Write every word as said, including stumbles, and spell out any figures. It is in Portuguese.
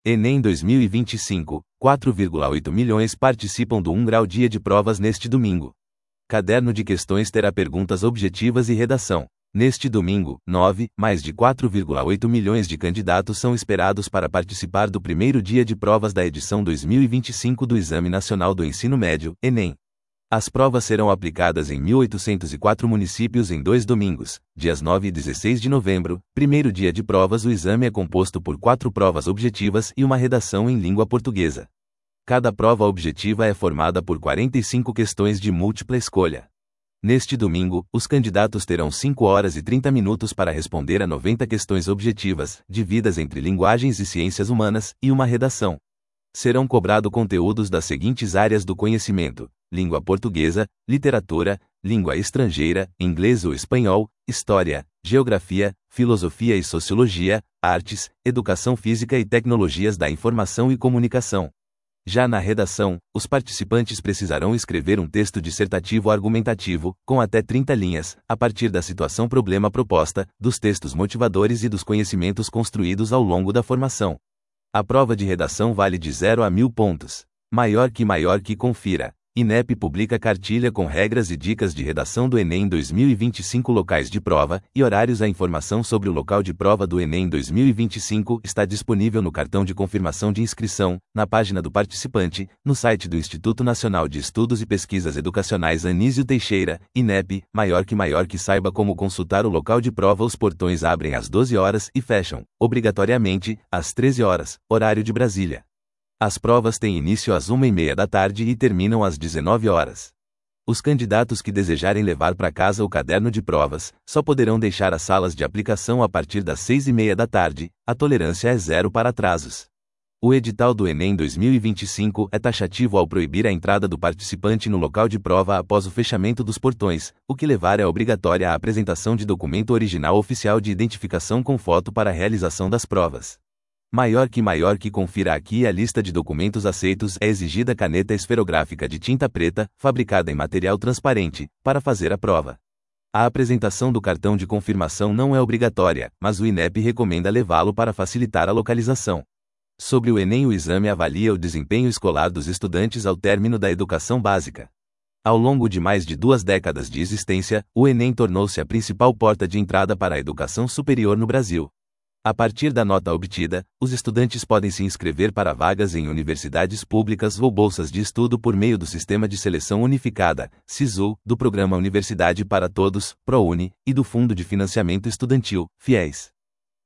Enem dois mil e vinte e cinco, quatro vírgula oito milhões participam do um grau dia de provas neste domingo. Caderno de questões terá perguntas objetivas e redação. Neste domingo, nove, mais de quatro vírgula oito milhões de candidatos são esperados para participar do primeiro dia de provas da edição dois mil e vinte e cinco do Exame Nacional do Ensino Médio, Enem. As provas serão aplicadas em mil oitocentos e quatro municípios em dois domingos, dias nove e dezesseis de novembro. Primeiro dia de provas, o exame é composto por quatro provas objetivas e uma redação em língua portuguesa. Cada prova objetiva é formada por quarenta e cinco questões de múltipla escolha. Neste domingo, os candidatos terão cinco horas e trinta minutos para responder a noventa questões objetivas, divididas entre linguagens e ciências humanas, e uma redação. Serão cobrados conteúdos das seguintes áreas do conhecimento: língua portuguesa, literatura, língua estrangeira, inglês ou espanhol, história, geografia, filosofia e sociologia, artes, educação física e tecnologias da informação e comunicação. Já na redação, os participantes precisarão escrever um texto dissertativo argumentativo, com até trinta linhas, a partir da situação problema proposta, dos textos motivadores e dos conhecimentos construídos ao longo da formação. A prova de redação vale de zero a mil pontos. Maior que maior que confira. INEP publica cartilha com regras e dicas de redação do Enem dois mil e vinte e cinco. Locais de prova e horários. A informação sobre o local de prova do Enem dois mil e vinte e cinco está disponível no cartão de confirmação de inscrição, na página do participante, no site do Instituto Nacional de Estudos e Pesquisas Educacionais Anísio Teixeira, INEP. Maior que maior que saiba como consultar o local de prova. Os portões abrem às doze horas e fecham, obrigatoriamente, às treze horas, horário de Brasília. As provas têm início às uma e meia da tarde e terminam às dezenove horas. Os candidatos que desejarem levar para casa o caderno de provas só poderão deixar as salas de aplicação a partir das seis e meia da tarde. A tolerância é zero para atrasos. O edital do Enem dois mil e vinte e cinco é taxativo ao proibir a entrada do participante no local de prova após o fechamento dos portões, o que levar é obrigatória a apresentação de documento original oficial de identificação com foto para a realização das provas. Maior que maior que confira aqui a lista de documentos aceitos. É exigida caneta esferográfica de tinta preta, fabricada em material transparente, para fazer a prova. A apresentação do cartão de confirmação não é obrigatória, mas o INEP recomenda levá-lo para facilitar a localização. Sobre o Enem, o exame avalia o desempenho escolar dos estudantes ao término da educação básica. Ao longo de mais de duas décadas de existência, o Enem tornou-se a principal porta de entrada para a educação superior no Brasil. A partir da nota obtida, os estudantes podem se inscrever para vagas em universidades públicas ou bolsas de estudo por meio do Sistema de Seleção Unificada, SISU, do Programa Universidade para Todos, ProUni, e do Fundo de Financiamento Estudantil, FIES.